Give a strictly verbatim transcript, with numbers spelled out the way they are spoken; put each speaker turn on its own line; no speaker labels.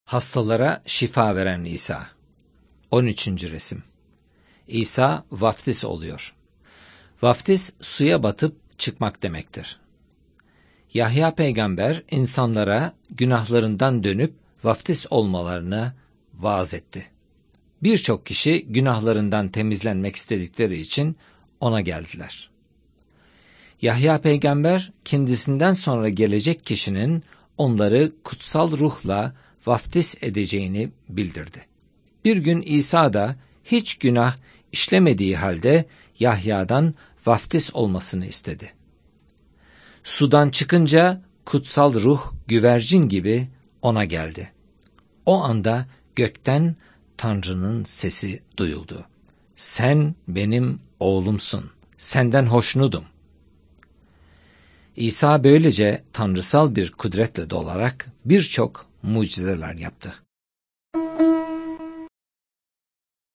Hastalara şifa veren İsa. on üçüncü resim. İsa vaftiz oluyor. Vaftiz suya batıp çıkmak demektir. Yahya peygamber insanlara günahlarından dönüp vaftiz olmalarını vaaz etti. Birçok kişi günahlarından temizlenmek istedikleri için ona geldiler. Yahya peygamber kendisinden sonra gelecek kişinin onları kutsal ruhla vaftiz edeceğini bildirdi. Bir gün İsa da hiç günah işlemediği halde Yahya'dan vaftiz olmasını istedi. Sudan çıkınca kutsal ruh güvercin gibi ona geldi. O anda gökten Tanrı'nın sesi duyuldu. Sen benim oğlumsun, senden hoşnudum. İsa böylece tanrısal bir kudretle dolarak birçok mucizeler yaptı.